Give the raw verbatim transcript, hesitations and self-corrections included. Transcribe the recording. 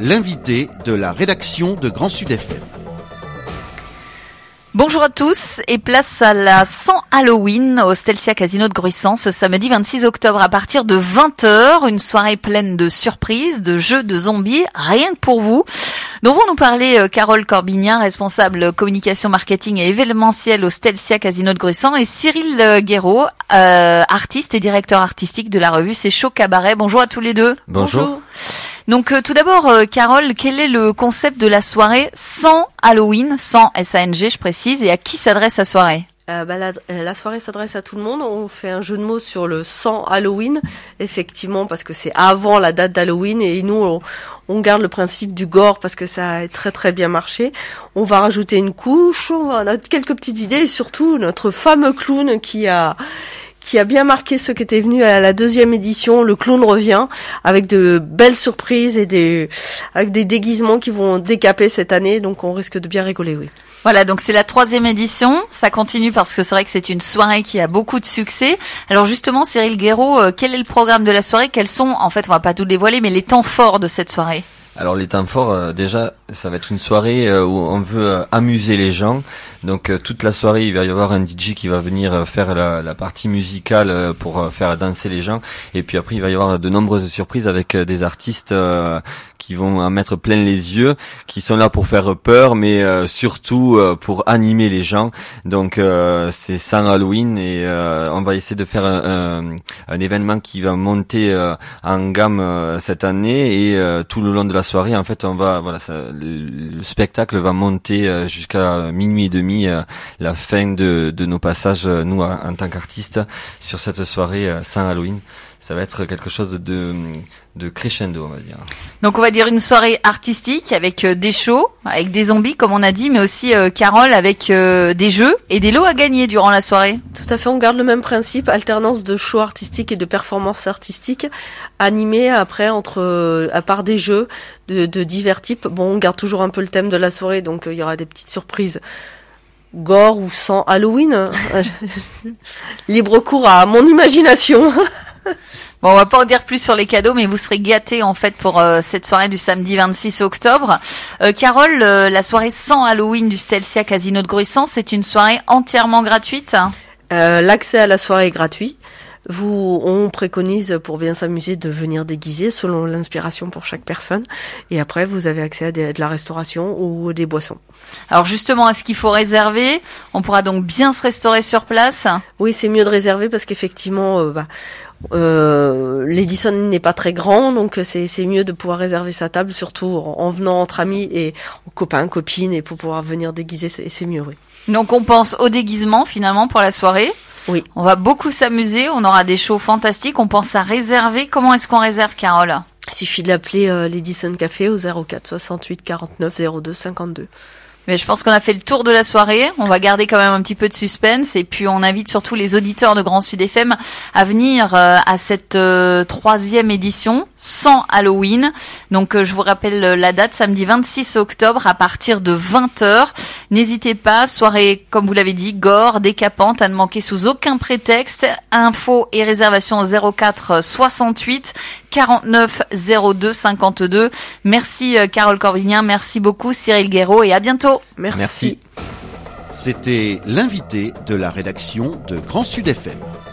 l'invité de la rédaction de Grand Sud F M. Bonjour à tous et place à la Sans Halloween au Stelcia Casino de Gruissan ce samedi vingt-six octobre à partir de vingt heures. Une soirée pleine de surprises, de jeux, de zombies, rien que pour vous. Dont vont nous parler euh, Carole Corbignan, responsable communication marketing et événementiel au Stelcia Casino de Gruissan, et Cyril euh, Guéraud, euh, artiste et directeur artistique de la revue C'est Chaud Cabaret. Bonjour à tous les deux. Bonjour. Bonjour. Donc euh, tout d'abord, euh, Carole, quel est le concept de la soirée sans Halloween, sans S A N G je précise, et à qui s'adresse la soirée ? Euh, bah, la, la soirée s'adresse à tout le monde. On fait un jeu de mots sur le sans Halloween, effectivement, parce que c'est avant la date d'Halloween, et nous on, on garde le principe du gore parce que ça a très très bien marché. On va rajouter une couche, on va on a quelques petites idées, et surtout notre fameux clown qui a qui a bien marqué ceux qui étaient venus à la deuxième édition. Le clown revient avec de belles surprises et des avec des déguisements qui vont décaper cette année, donc on risque de bien rigoler, oui. Voilà, donc c'est la troisième édition. Ça continue parce que c'est vrai que c'est une soirée qui a beaucoup de succès. Alors justement, Cyril Guéraud, euh, quel est le programme de la soirée ? Quels sont, en fait, on va pas tout dévoiler, mais les temps forts de cette soirée ? Alors les temps forts, euh, déjà, ça va être une soirée euh, où on veut euh, amuser les gens. Donc euh, toute la soirée, il va y avoir un D J qui va venir euh, faire la, la partie musicale euh, pour euh, faire danser les gens. Et puis après, il va y avoir de nombreuses surprises avec euh, des artistes euh, qui vont en mettre plein les yeux, qui sont là pour faire peur, mais euh, surtout euh, pour animer les gens. Donc euh, c'est sans Halloween, et euh, on va essayer de faire un, un, un événement qui va monter euh, en gamme euh, cette année, et euh, tout le long de la soirée, en fait, on va voilà, ça, le, le spectacle va monter euh, jusqu'à minuit et demi, euh, la fin de, de nos passages, euh, nous en, en tant qu'artistes, sur cette soirée euh, sans Halloween. Ça va être quelque chose de, de crescendo, on va dire. Donc on va dire une soirée artistique avec euh, des shows, avec des zombies comme on a dit, mais aussi euh, Carole avec euh, des jeux et des lots à gagner durant la soirée. Tout à fait, on garde le même principe, alternance de shows artistiques et de performances artistiques, animées après entre, euh, à part des jeux de, de divers types. Bon, on garde toujours un peu le thème de la soirée, donc euh, il y aura des petites surprises. Gore ou sans Halloween, libre cours à mon imagination. Bon, on va pas en dire plus sur les cadeaux, mais vous serez gâtés en fait pour euh, cette soirée du samedi vingt-six octobre. Euh, Carole, euh, la soirée sans Halloween du Stelcia Casino de Gruissan, c'est une soirée entièrement gratuite. Euh, l'accès à la soirée est gratuit. Vous, on préconise pour bien s'amuser de venir déguiser selon l'inspiration pour chaque personne. Et après, vous avez accès à des, de la restauration ou des boissons. Alors justement, est-ce qu'il faut réserver ? On pourra donc bien se restaurer sur place ? Oui, c'est mieux de réserver parce qu'effectivement, euh, bah, euh, l'Edison n'est pas très grand, donc c'est, c'est mieux de pouvoir réserver sa table, surtout en, en venant entre amis et copains, copines, et pour pouvoir venir déguiser, c'est, c'est mieux, oui. Donc on pense au déguisement finalement pour la soirée. Oui. On va beaucoup s'amuser, on aura des shows fantastiques, on pense à réserver. Comment est-ce qu'on réserve, Carole ? Il suffit de l'appeler euh, l'Edison Café au zéro quatre soixante-huit quarante-neuf zéro deux cinquante-deux. Mais je pense qu'on a fait le tour de la soirée. On va garder quand même un petit peu de suspense, et puis on invite surtout les auditeurs de Grand Sud F M à venir euh, à cette euh, troisième édition sans Halloween. Donc euh, je vous rappelle euh, la date, samedi vingt-six octobre à partir de vingt heures. N'hésitez pas, soirée comme vous l'avez dit, gore, décapante, à ne manquer sous aucun prétexte. Infos et réservations au zéro quatre soixante-huit quarante-neuf zéro deux cinquante-deux. Merci euh, Carole Corbignan, merci beaucoup Cyril Guéraud, et à bientôt. Merci. Merci. C'était l'invité de la rédaction de Grand Sud F M.